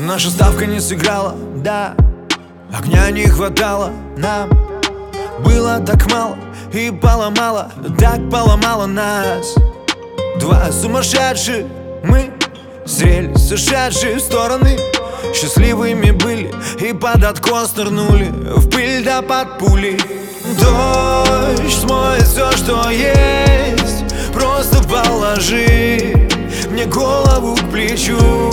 наша ставка не сыграла, да. Огня не хватало нам. Было так мало и поломало, так поломало нас. Два сумасшедших мы зрели сошедшие в стороны. Счастливыми были и под откос нырнули в пыль да под пули. Дождь смоет все, что есть. Просто положи мне голову к плечу.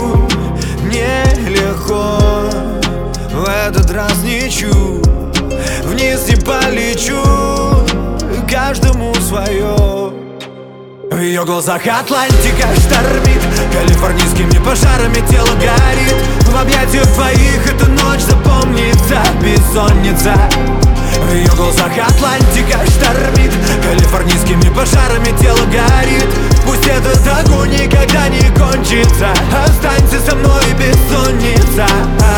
Нелегко в этот раз ничу. Вниз не полечу, каждому свое. В ее глазах Атлантика штормит, калифорнийскими пожарами тело горит. В объятиях твоих эта ночь запомнится, бессонница. В ее глазах Атлантика штормит, калифорнийскими пожарами тело горит. Пусть этот огонь никогда не кончится. Останься со мной, бессонница.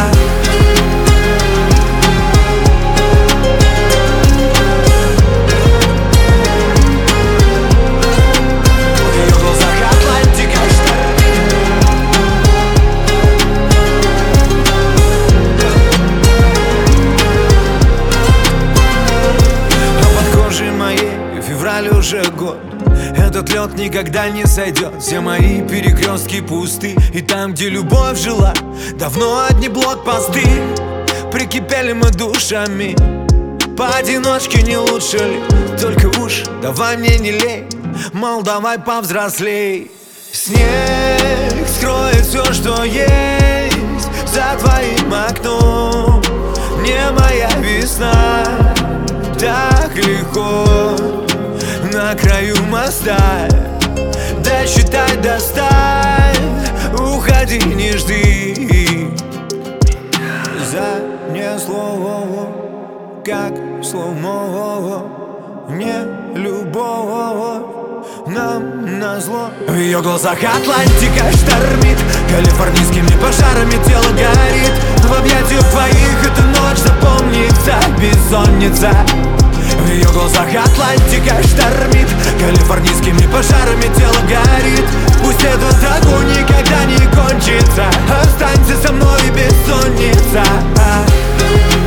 Февраль уже год, этот лед никогда не сойдет. Все мои перекрестки пусты, и там, где любовь жила, давно одни блокпосты. Прикипели мы душами, поодиночке не лучше ли? Только уж давай мне не лей, мол, давай повзрослей. Снег скроет все, что есть за твоим окном. Не моя весна, так легко на краю моста. Досчитай до 100, уходи, не жди. Занесло, как сломало, не любовь нам назло. В ее глазах Атлантика штормит, калифорнийскими пожарами тело горит. В объятиях твоих эта ночь запомнится, бессонница. В ее глазах Атлантика штормит, калифорнийскими пожарами тело горит. Пусть этот огонь никогда не кончится. Останься со мной, бессонница.